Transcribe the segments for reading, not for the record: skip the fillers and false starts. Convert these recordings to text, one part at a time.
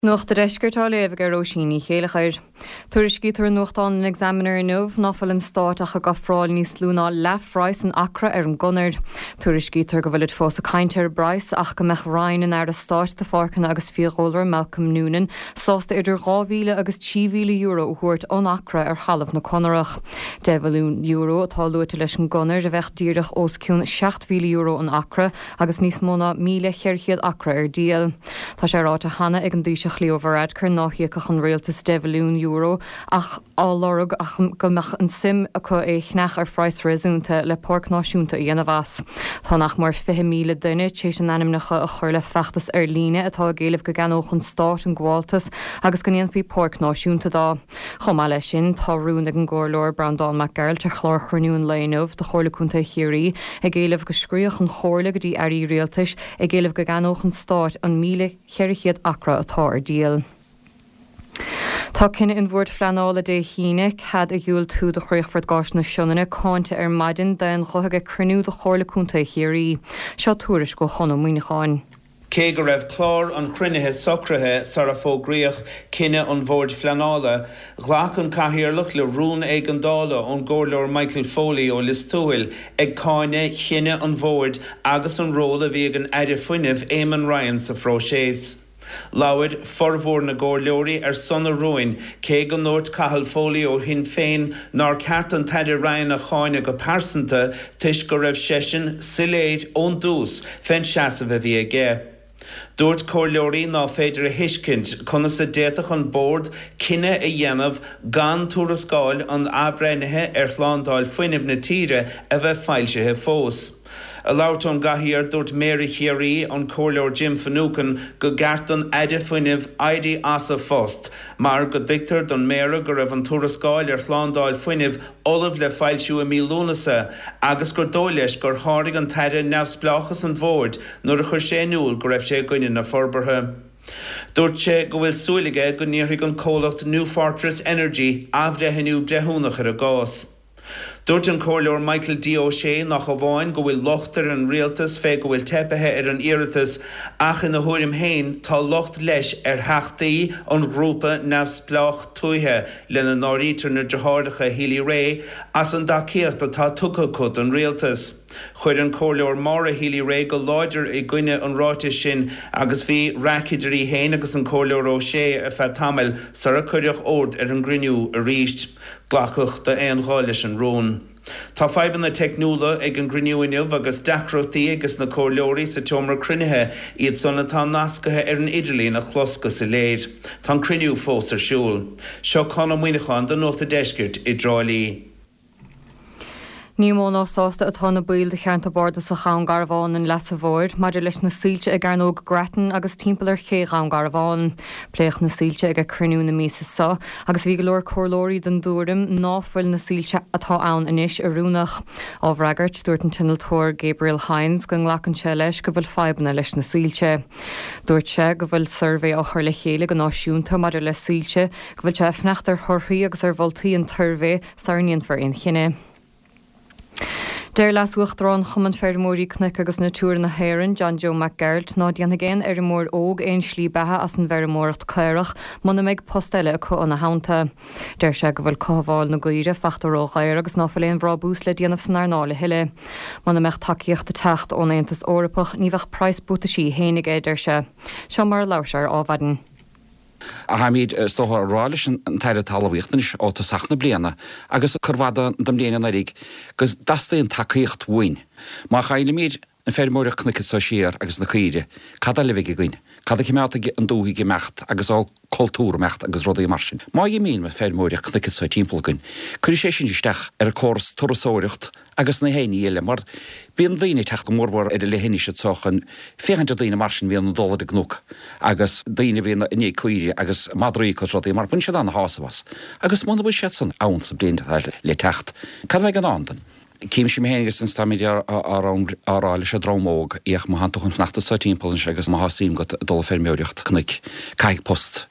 Nuacht de reisgurtá léh gur Róisíní chéalachair. Tuairiscítar nuachtán an examiner nómh náfuil an státeach a go fráil níos lúná lefhráis an acra ar an gunard. Tuairiscítar go bhfuil fós a caintear Bryce ach go meach Ryan in air a stáit de Farcan agus fiáhólar Malcolm Noonan sásta idir 2,000 agus 10,000 euro thuairt an acra ar halamh na Conarach. €10,000 atá luaite leis an gunard a bheith díreach os ciún 7,000 euro an acra agus níos móna 1,000 acra ar díal. Tá sé ráta hana ag an dí chlíomhharad chur náthíoch an réaltas €10,000 ach álorug ach go meach an sim acu é chnech ar phráis réúnta le pórc náisiúnta í anamhas. Tá nach mar 5,000 duine tééis an animnecha a chuir le feachtas ar líne atá géalah go ganóch an stát an gháiltas agus go níon fhí pórc náisiúnta dá. Chomá lei sin tá rún ag an gcóirleoir Brandán McGarrell tar chlár chruúin léanamh de chorlaúnta chéirí ag géalah go scríoch an chorla go dtí airí réaltais ag géalah go ganóch an stát an 1,000 acra atá díal. Tá cinenne in bhúirt fleanála dé híine cad a dúil tú de chréochfurt gáis na siúnna cáinte ar maidin den chuthaige crunú de chorlaúnta chéirí. Seo túris go chona muoineáin. Cé go raibh clár an cruinnithe socrathe sar a fógríoch cinenne an bhórt fleanála, ghlach an caithearlach le rún ag an dála ón gcóirleoir Michael Foley ó Listúil ag cáine cinenne an bhórt agus an róla bhí an aidir fuinineh Éamon Ryan sa Fróiséis. Láid formhór na gcóirleoirí ar sonna roin cé go nóirt Cathal Foley ó hin féin nar ceart an taidir Ryan a cháine go pásanta tuis go raibh sesin siléid ón dús féin seasamh a bhí aige. Dúirt cóirleoirí ná féidir a hiiscint chuna sa déach an bord cinenne a dhéanamh gan tuarascáil an abhréinithe ar chláándáil fuinineh na tíre a bheith fáilsethe fós. A láirtón gathíar dúirt Mary Chiarí an cóirleoir Jim Finucane go gceartan aide fuinineh Eddie Asa Fost, mar go dictar don méra go raibh an tuarascáil ar chláándáil fuinineh olamh le fáilsiú a mílúnasa agus gur dóileis gur tháirg an taire neamhsplachas an bhórd nuair a chur sé núil go raibh sé gcoine na forbartha. Dúirt sé go bhfuil súlaige go níorthaigh an cólacht New Fortress Energy abhreithniú brethúnach ar a gás. Dúirt an cóirleoir Michael D. O'Shea nach a bháin go bhfuil lochtar an rialtas fé go bhfuil tepethe ar an iiritas ach in na thuairim héin tá locht leis ar theachtaí an grúpa neamhsplach tuaithe le na náirítar na dearthacha Healy Ray as an daciacht atá tucha an rialtas. Chuir an cóirleoir Mára Healy Ray go láidir i gcuine an ráite sin agus bhí raicidirí héin agus an cóirleoir O'Shea a feadh tamil sar a chuireach ord ar an grinniú a ríist glacach de éon gáilis an rún. Tá feiban na technúla ag an grinniúineh agus deachreachtaí agus na cóirleoirí sa teomra cruinnithe iad sanna tá nascathe ar an idirlíon a chlosca sa léid. Tá cruinniú fós ar siúl. Seo chana muoineáin don nóta deisgirt i dráilí. Ní móna sásta atá na buil de cheanta borda sa chaán garbháin in lesa bhór, maidir leis na síilte ag garnóg Grattan agus timpplair ché chaán garbháin. Pléoch na síilte ag a crunú na mísa sa, agus bhí go leor cóirlóirí den dúrim náfuil na síilte atá ann inis a rúnach. Ábhreagart dúirt an tinaltóir Gabriel Hines go nglacan sé leis go bhfuil feibanna leis na síilte. Dúirt sé go bhfuil survé á chuir le chéile go náisiúnta maidir le síilte, go bhfuil sé fneachtar thorthaí agus ar bhultaí an turvé sarníon for in chinine. Deir las uachtarán chuman fermórí cnic agus na túr na Héireann John Joe McGarrell ná déana géin ar mór óg éon slí bethe as an vermórt caireach muna méid postile acu an na hánta. Deir sé go bhfuil coháil na gaire feachtaróchair agus náfuil éon bhrá bús le déanamh san arnála hiile. Muna mecht takeíocht de techt ón Aontas Eorpach ní bheith price bútaí hénig éidir se. Seo mar leabhar ábhadan. A haimid stocha rális an taire talhaíochtanis ó tá sachna bliana agus churhada dom léana rig gus dasta an takeíocht bhain. Má chaile míid an fermóireach cnice sa siar agus na chuide, cada le bhige goin, cada cimeáta an dúí gemecht agus á cultúr mecht agus rudaí mar sin. Má i mín me fermóireach cnice sa timppla goin, chuir sé sin isteach ar a córas turasóireacht agus na héine eile mar bíon daoine teach go mórbar ar a lehéine se sochan 400 daoine mar sin bhíon $1 gnúc agus daoine bhíon iné cuiire agus madrií cos rudaí mar bun se an hásavas agus mna bhfuil sé san ann sa blianta le techt. Cad bheith an andan. Cím sem hénigus an stamid áráile sé drámóg íoch má hantoch an fnachta sa timppla agus má hasím go dul fermóireacht cnic caiig post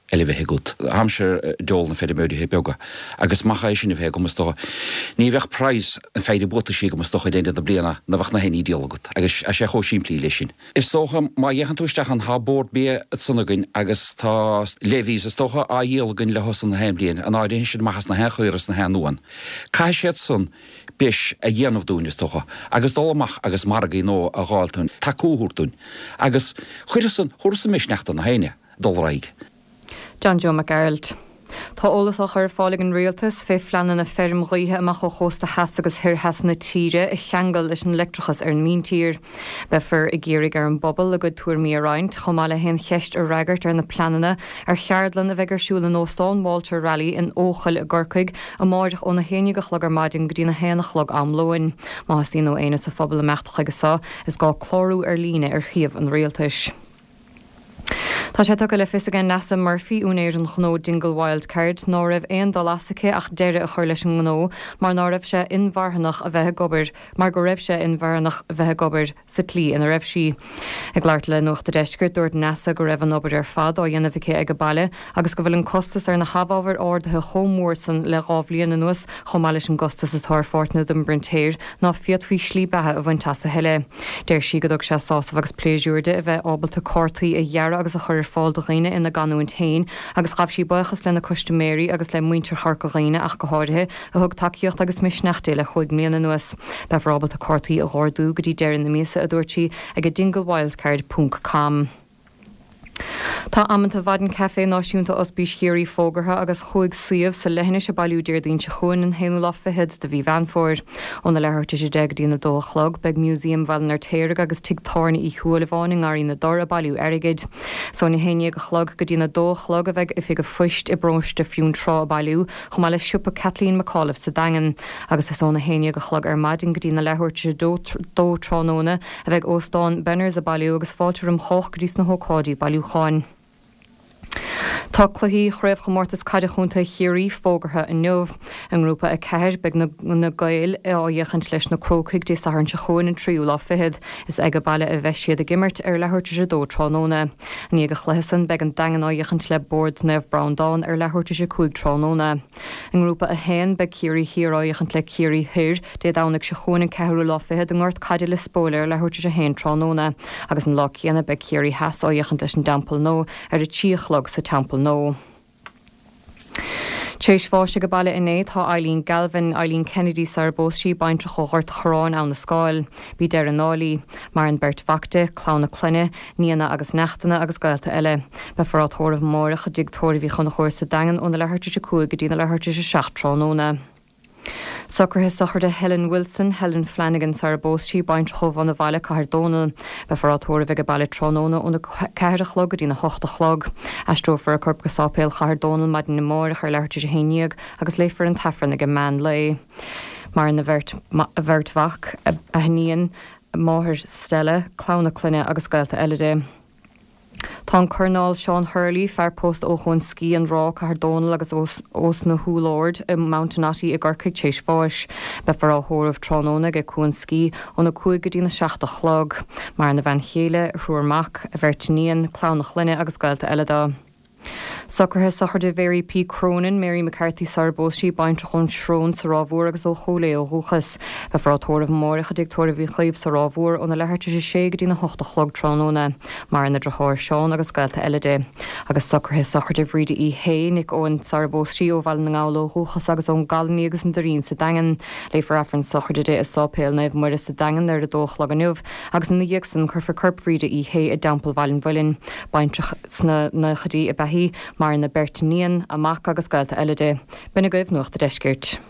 eile bheitthe gut. Hamsir dul na féidir móide bega. Agus macha sin bheith go sto. Ní bheith price an féidir bota sí go stocha déine a bliana na bhach na hen ideolgut. Agus a sé cho siimplí lei sin. Is socha má dhéchan túisteach an hábord bé sunnagan agus tá levís is stocha a dhéalgan le hosan na heimblion an áidir sin machchas na hechuiras na henúan. Cai séad sun bis a dhéanamh dún is stocha. Agus dólamach agus margaí nó a gáiltún taúúirtún. Agus chuidir san thusa misneachta na héine dulraig. John Joe McGarald. Tá ólas a chur fálig an rialtas fé fleanna na ferm roithe amach ó chósta heas agus thir heas na tíre I cheangal leis an electrachas ar an míntír. Befir I ggéirigh ar an bobbal a go túair mí aráint, chomála hen cheist ar ragart ar na planana ar cheardlan a bheith arsúla nóstán Walter Rally in óchail a gorcaig a máideach ó na héine go chlog ar maidin go dtí na héna chlog amlóin. Má has tí nó éana sa fphobal a meachtacha agusá is gá chlórú ar líne ar chiamh an rialtas. Tá sé tucha le fisagan Nasa Murphy únéir an gnó Dingle Wildcard ná raibh aon dá lasacha ach deire a chuir leis an gnó, mar ná raibh sé inmharthanach a bheitthe gobar, mar go raibh sé inmharthanach a bheitthe gobar sa tlí ina raibh si. Ag leart le nuach de deisgur dúirt Nasa go raibh an obair ar fad ó dhéanamhicé ag go baile, agus go bhfuil an costas ar na habhábhar ordathe chomór san le rábhlíon an nuas chomá leis an costas is thar fortna dom brintéir ná fiad faoi slí bethe a bhain tasa heile. Déir si godog sé sásamh agus pléisiúrde a bheith ábalta córtaí a dhearra agus a chur fáil do réine ina ganúin tain, agus gab sí buchas lena customéri agus le muintir char go réine ach go háirithe a thug takeíocht agus misneachtaí le chuig mléana nuas. Befrábal a córtaí a ghordú go dtí deirean na míosa a dúirtí ag a dinglewildcard.com. Tá amanta bhadan café náisiúnta osbís chéirí fógartha agus chuig siomh sa lehanne se bailú déir dín se chuin an héanú láfahead de bhí bheanfóir. Óna lethirta sé deag dína dóchlog beg museum bhadan ar téireg agus tigtáirna í chuúla bháin áí na dora bailú airigid. So na héine go chlog go dína dóchlog a bheith if go fuist I bronste fiún trá bailú chumá le siúpa Kathleen McAuliffe sa dagan agus is óna héine go chlog ar maidin go dína lethirta dó tránóna a bheith óstáin benners a bailú agus fáiltearm choch go dtí na hócáidí bailú cháin. Tá chluí chréibh chomórtas caiideachúnta chéirí fógartha in nuamh an grúpa a ceir beag na gail á dhéchant leis na crócaig dé sa se chuin an tríú láfahead is ag go baile a bheith siad a gimmert ar lethirta sé dó tránóna. Ní go chluhasan beag an dagan á dhéchant le board Nev Browndown ar lethirta sé chuig tránóna. An grúpa a héin beag chéirí hir á dhéchant le chéirí hir dé dánach se chuin an cehrú láfahead an gáirt caiide le spóir le lethirta sé héin tránóna agus an lá chéanana beag chéirí heas á dhéchant leis an dampel nó ar a tíochlog sa tampel nó. Téis fáise go baile inné tá Eileen Galvin, Eileen Kennedy sarbósí baintre chohart chorán an na scáil, bí deir an nálaí, mar an Bert Vachta, Clána Cluine, níana agus neachtainna agus gailta eile. Be forrá tóramh mórach a digtóirí bhí chuna chóir sa dagan óna lethirte sé cuaig go dtína lethirte sé 6 tránóna. Socrthe sochar de Helen Wilson, Helen Flanagan sarbósí baintre chomh an na bhaile Cahardónal, be forrá tóra bheith go baile tránóna óna ceir a chlog go dtína 8 chlog. Astrófar a corp go sápéil Cahardónal maidin na mórach ar lethirte sé héineag agus léifar an tafran ag man lei. Mar in na bhirt bhach a hníon máthir Stella, Clána Cluine agus gailta eile. Tá Colonel Sean Hurley fearpost ó chun cí an rá Cahardónal agus os na Húlord I Mountainatí I gcorcaig tééis fáis, be for á thóramh tránóna go cuan cí ó na cuaig go dtína 6 chlog, mar na bhain chéile ruúrmach a bhirtíníon Clána Cluine agus gailta eile dá. Socrthe sochar de Mary P. Cronin, Mary McCarthy sarbósí baintre chun srón sa rábhór agus ó cholé ó thuchas, be forrá tóramh mórach a digtóir bhí chaomh sa rábhór ó na lethirte sé go dtína 8 chlog tránóna, mar na drothir Seán agus gailta eile dé. Agus socrthe sochar de bhríde í hé nig ón sarbósí ó bhail na ngála ó thuchas agus ón galní agus an darín sa dagan, léifar affran sochar de is sápéil na bhmuir sa dagan ar a dóchlag an nuamh, agus na dhéagsan chur corp bhríde í hé a dampel bhailin bhuilinn, baintre na chadí a behí, mar na Bertinian amach agus gailta eile dé. Bena goibh nuach de deisgirt.